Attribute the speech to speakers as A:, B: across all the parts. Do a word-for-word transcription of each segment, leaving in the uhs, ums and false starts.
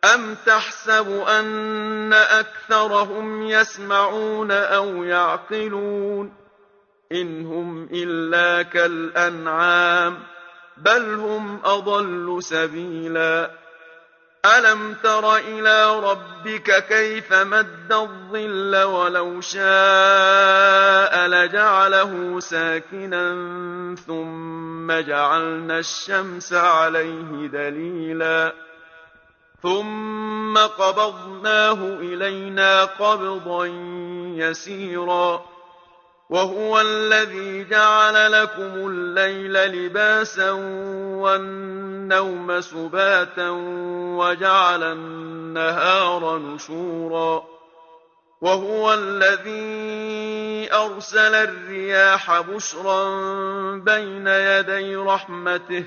A: أَمْ تَحْسَبُ أَنَّ أَكْثَرَهُمْ يَسْمَعُونَ أَوْ يَعْقِلُونَ إِنْ هُمْ إِلَّا كَالْأَنْعَامِ بَلْ هُمْ أَضَلُّ سَبِيلًا أَلَمْ تَرَ إِلَىٰ رَبِّكَ كَيْفَ مَدَّ الظِّلَّ وَلَوْ شَاءَ لَجَعَلَهُ سَاكِنًا ثُمَّ جَعَلْنَا الشَّمْسَ عَلَيْهِ دَلِيلًا ثُمَّ قَبَضْنَاهُ إِلَيْنَا قَبْضًا يَسِيرًا وَهُوَ الَّذِي جَعَلَ لَكُمُ اللَّيْلَ لِبَاسًا وَالنَّوْمَ سُبَاتًا وَجَعَلَ النَّهَارَ نُشُورًا وَهُوَ الَّذِي أَرْسَلَ الرِّيَاحَ بُشْرًا بَيْنَ يَدَيْ رَحْمَتِهِ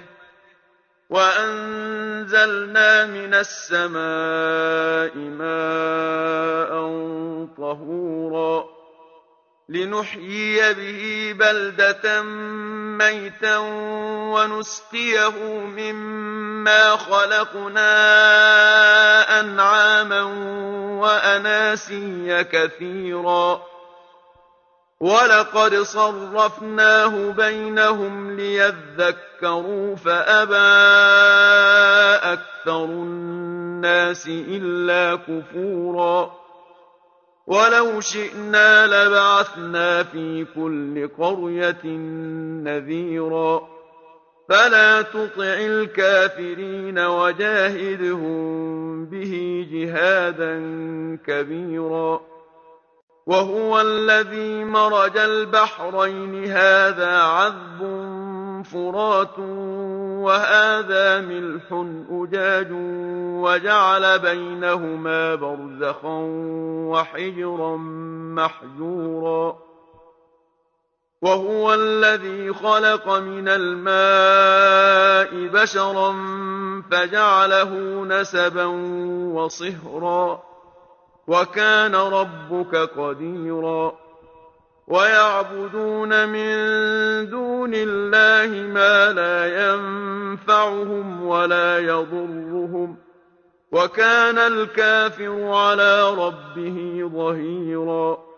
A: وَأَنزَلْنَا مِنَ السَّمَاءِ مَاءً طَهُورًا لِنُحْيِيَ بِهِ بَلْدَةً مَّيْتًا وَنُسْقِيَهُ مِمَّا خَلَقْنَا أَنْعَامًا وَأَنَاسِيَّ كَثِيرًا وَلَقَدْ صَرَّفْنَاهُ بَيْنَهُمْ لِيَذَّكَّرُوا فَأَبَىٰ أَكْثَرُ النَّاسِ إِلَّا كُفُورًا وَلَوْ شِئْنَا لَبَعَثْنَا فِي كُلِّ قَرْيَةٍ نَّذِيرًا فَلَا تُطِعِ الْكَافِرِينَ وَجَاهِدْهُم بِهِ جِهَادًا كَبِيرًا وَهُوَ الَّذِي مَرَجَ الْبَحْرَيْنِ هَٰذَا عَذْبٌ فُرَاتٌ وَهَٰذَا مِلْحٌ أُجَاجٌ وَجَعَلَ بَيْنَهُمَا بَرْزَخًا وَحِجْرًا مَّحْجُورًا وَهُوَ الَّذِي خَلَقَ مِنَ الْمَاءِ بَشَرًا فَجَعَلَهُ نَسَبًا وَصِهْرًا وَكَانَ رَبُّكَ قَدِيرًا وَيَعْبُدُونَ مِن دُونِ اللَّهِ مَا لَا يَنفَعُهُمْ وَلَا يَضُرُّهُمْ وَكَانَ الْكَافِرُ عَلَىٰ رَبِّهِ ظَهِيرًا